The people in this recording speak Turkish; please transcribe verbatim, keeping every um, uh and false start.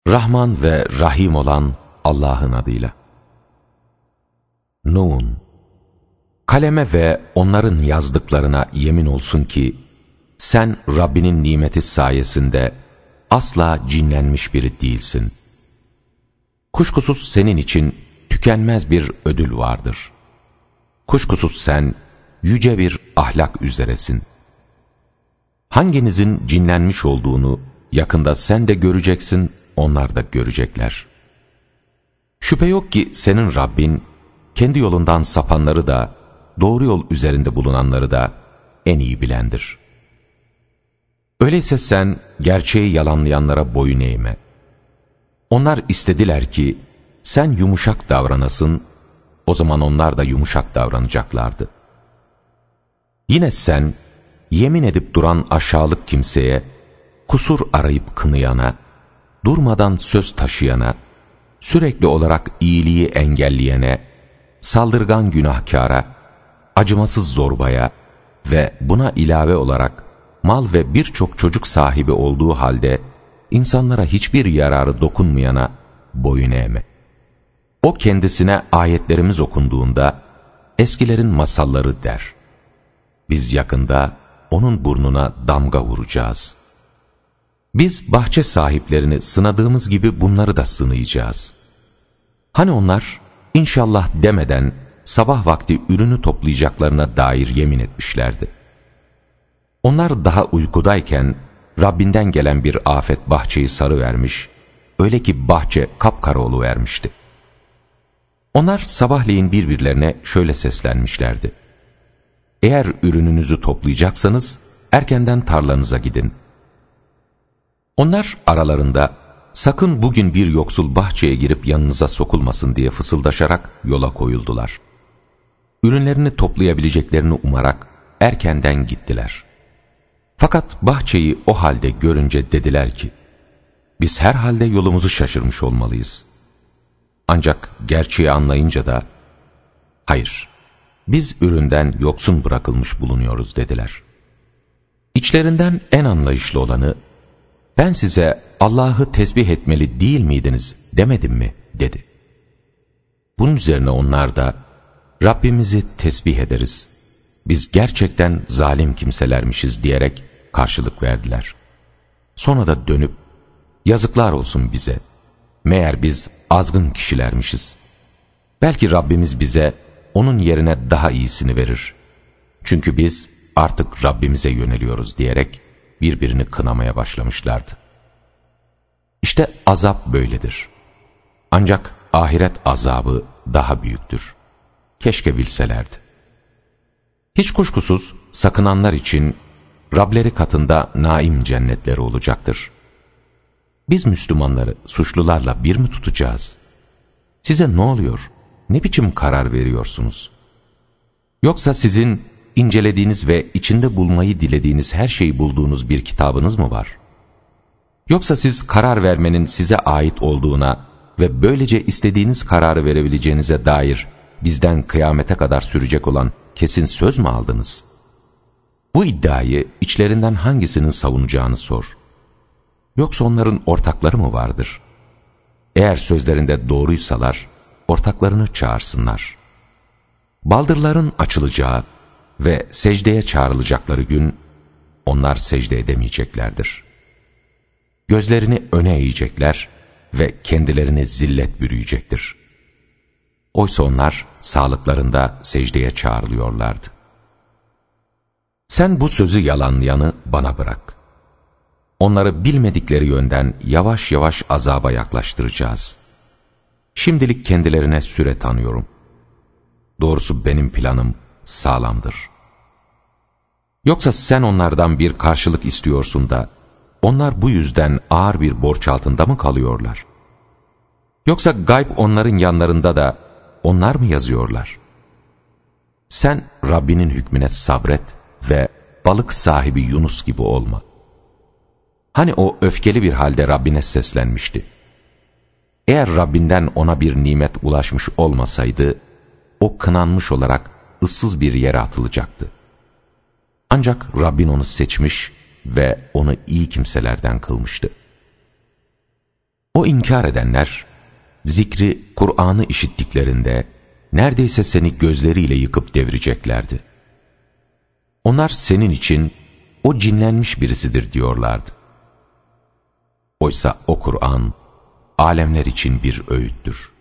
Rahman ve Rahim olan Allah'ın adıyla. Nun. Kaleme ve onların yazdıklarına yemin olsun ki, sen Rabbinin nimeti sayesinde asla cinlenmiş biri değilsin. Kuşkusuz senin için tükenmez bir ödül vardır. Kuşkusuz sen yüce bir ahlak üzeresin. Hanginizin cinlenmiş olduğunu yakında sen de göreceksin, onlar da görecekler. Şüphe yok ki senin Rabbin, kendi yolundan sapanları da, doğru yol üzerinde bulunanları da en iyi bilendir. Öyleyse sen gerçeği yalanlayanlara boyun eğme. Onlar istediler ki sen yumuşak davranasın, o zaman onlar da yumuşak davranacaklardı. Yine sen yemin edip duran aşağılık kimseye, kusur arayıp kınayana, durmadan söz taşıyana, sürekli olarak iyiliği engelleyene, saldırgan günahkara, acımasız zorbaya ve buna ilave olarak mal ve birçok çocuk sahibi olduğu halde insanlara hiçbir yararı dokunmayana boyun eğme. O kendisine ayetlerimiz okunduğunda eskilerin masalları der. Biz yakında onun burnuna damga vuracağız. Biz bahçe sahiplerini sınadığımız gibi bunları da sınayacağız. Hani onlar inşallah demeden sabah vakti ürünü toplayacaklarına dair yemin etmişlerdi. Onlar daha uykudayken Rabbinden gelen bir afet bahçeyi sarıvermiş, öyle ki bahçe kapkara oluvermişti. Onlar sabahleyin birbirlerine şöyle seslenmişlerdi: eğer ürününüzü toplayacaksanız erkenden tarlanıza gidin. Onlar aralarında sakın bugün bir yoksul bahçeye girip yanınıza sokulmasın diye fısıldaşarak yola koyuldular. Ürünlerini toplayabileceklerini umarak erkenden gittiler. Fakat bahçeyi o halde görünce dediler ki, biz herhalde yolumuzu şaşırmış olmalıyız. Ancak gerçeği anlayınca da, hayır, biz üründen yoksun bırakılmış bulunuyoruz dediler. İçlerinden en anlayışlı olanı, ben size Allah'ı tesbih etmeli değil miydiniz demedim mi dedi. Bunun üzerine onlar da, Rabbimizi tesbih ederiz, biz gerçekten zalim kimselermişiz diyerek karşılık verdiler. Sonra da dönüp, yazıklar olsun bize, meğer biz azgın kişilermişiz. Belki Rabbimiz bize onun yerine daha iyisini verir. Çünkü biz artık Rabbimize yöneliyoruz diyerek birbirini kınamaya başlamışlardı. İşte azap böyledir. Ancak ahiret azabı daha büyüktür. Keşke bilselerdi. Hiç kuşkusuz sakınanlar için Rableri katında naim cennetleri olacaktır. Biz Müslümanları suçlularla bir mi tutacağız? Size ne oluyor? Ne biçim karar veriyorsunuz? Yoksa sizin incelediğiniz ve içinde bulmayı dilediğiniz her şeyi bulduğunuz bir kitabınız mı var? Yoksa siz karar vermenin size ait olduğuna ve böylece istediğiniz kararı verebileceğinize dair bizden kıyamete kadar sürecek olan kesin söz mü aldınız? Bu iddiayı içlerinden hangisinin savunacağını sor. Yoksa onların ortakları mı vardır? Eğer sözlerinde doğruysalar, ortaklarını çağırsınlar. Baldırların açılacağı ve secdeye çağrılacakları gün, onlar secde edemeyeceklerdir. Gözlerini öne eğecekler ve kendilerini zillet bürüyecektir. Oysa onlar sağlıklarında secdeye çağrılıyorlardı. Sen bu sözü yalanlayanı bana bırak. Onları bilmedikleri yönden yavaş yavaş azaba yaklaştıracağız. Şimdilik kendilerine süre tanıyorum. Doğrusu benim planım sağlamdır. Yoksa sen onlardan bir karşılık istiyorsun da, onlar bu yüzden ağır bir borç altında mı kalıyorlar? Yoksa gayb onların yanlarında da onlar mı yazıyorlar? Sen Rabbinin hükmüne sabret ve balık sahibi Yunus gibi olma. Hani o öfkeli bir halde Rabbine seslenmişti. Eğer Rabbinden ona bir nimet ulaşmış olmasaydı, o kınanmış olarak ıssız bir yere atılacaktı. Ancak Rabbin onu seçmiş ve onu iyi kimselerden kılmıştı. O inkar edenler, zikri, Kur'an'ı işittiklerinde, neredeyse seni gözleriyle yıkıp devireceklerdi. Onlar senin için, o cinlenmiş birisidir diyorlardı. Oysa o Kur'an, alemler için bir öğüttür.